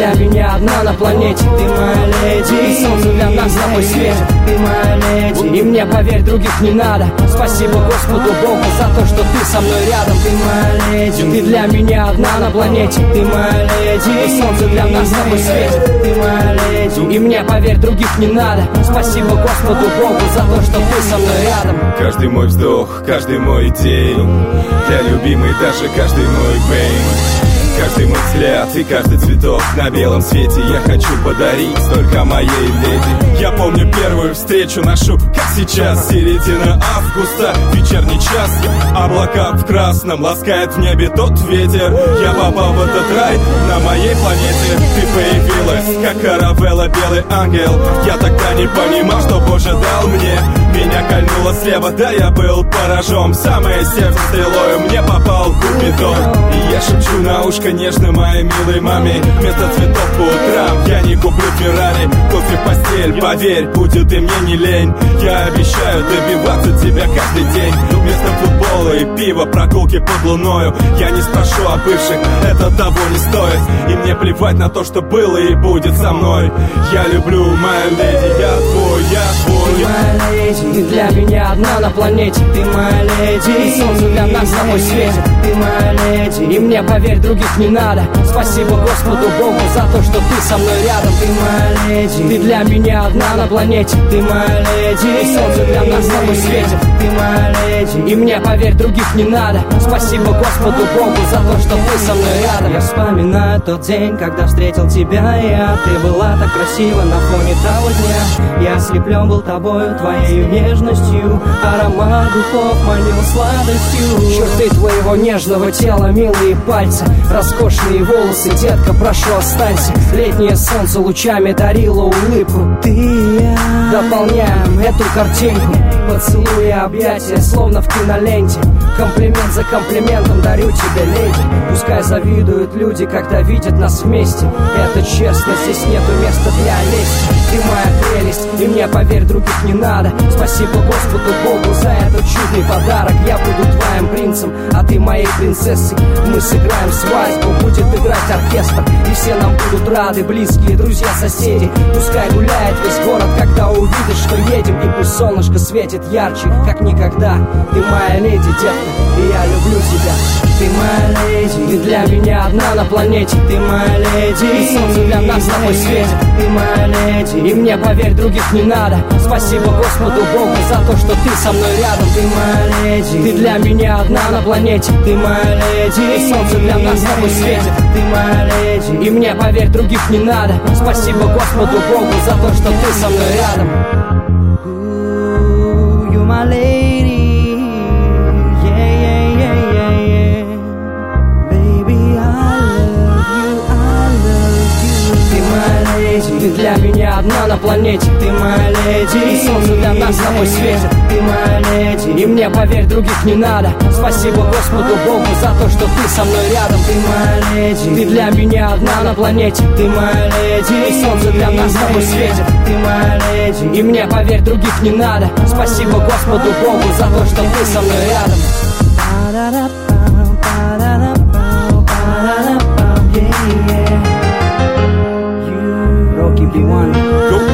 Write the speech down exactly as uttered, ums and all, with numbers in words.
для меня одна на планете. Ты моя леди, и солнце для нас с тобой светит. Ты моя леди, и мне, поверь, других не надо. Спасибо Господу Богу за то, что ты со мной рядом. Ты моя леди, ты для меня одна на планете. Ты моя леди, и солнце для нас с тобой светит. Ты моя леди, и мне, поверь, других не надо. Спасибо Господу Богу за то, что ты со мной рядом. Каждый мой вздох, каждый мой день для любимой, даже каждый мой бейн. Каждый мой взгляд и каждый цветок на белом свете я хочу подарить только моей леди. Я помню первую встречу нашу, как сейчас, середина августа, вечерний час. Облака в красном ласкает в небе тот ветер. Я попал в этот рай на моей планете. Ты появилась, как каравелла, белый ангел. Я тогда не понимал, что Боже дал мне. Меня кольнуло слева, да я был поражен. В самое сердце стрелою мне попал Купидон. И я шепчу на ушко нежно моей милой маме: вместо цветов по утрам я не куплю Феррари. Кофе в постель, поверь, будет и мне не лень. Я обещаю добиваться тебя каждый день. Вместо футбола и пива, прогулки под луною. Я не спрошу о бывших, это того не стоит. И мне плевать на то, что было и будет со мной. Я люблю, моя леди, я твой, я твой. Ты моя леди, ты для меня одна на планете. Ты моя леди, и солнце для нас с тобой светит. Ты моя леди, и мне, поверь, других не надо. Спасибо Господу Богу за то, что ты со мной рядом. Ты моя леди, ты для меня одна на планете. Ты моя леди, и солнце для нас с тобой светит. Ты моя леди, и мне, поверь, других не надо. Спасибо Господу Богу за то, что ты со мной рядом. Я вспоминаю тот день, когда встретил тебя я. Ты была так красива на фоне того дня. Я ослеплен был тобою, твоей нежностью. Аромат духов манил сладостью. Черты твоего нежного тела, милые пальцы, роскошные волосы, детка, прошу, останься. Летнее солнце лучами дарило улыбку. Ты и я дополняем эту картинку. Поцелуи и объятия, словно в киноленте. Комплимент за комплиментом дарю тебе, леди. Пускай завидуют люди, когда видят нас вместе. Это честно, здесь нету места для лести. Ты моя прелесть, и мне, поверь, других не надо. Спасибо Господу Богу за этот чудный подарок. Я буду твоим принцем, а ты моей принцессой. Мы сыграем свадьбу, будет играть оркестр. И все нам будут рады, близкие, друзья, соседи. Пускай гуляет весь город, когда увидишь, что едем. И пусть солнышко светит ярче, как никогда. Ты моя леди, детка, и я люблю тебя. Ты моя леди, ты для меня одна на планете. Ты моя леди, и солнце для нас с тобой светит. Ты моя леди, и мне, поверь, других не надо. Спасибо Господу Богу за то, что ты со мной рядом. Ты моя леди, ты для меня одна на планете. Ты моя леди, и солнце для нас с тобой светит. Ты моя леди, и мне, поверь, других не надо. Спасибо Господу Богу за то, что ты со мной рядом. Ooh, you're my lady, yeah, yeah, yeah, yeah, yeah. Baby, I love you, I love you. Ты моя леди, ты для меня одна на планете. Ты моя леди, и солнце для нас с тобой светит. Ты моя леди, и мне, поверь, других не надо. Спасибо Господу Богу за то, что ты со мной рядом. Ты моя леди, ты для меня одна на планете. Ты моя леди, и солнце для нас с тобой светит. Ты моя леди, и мне, поверь, других не надо. Спасибо Господу Богу за то, что ты со мной рядом. Rocky би один.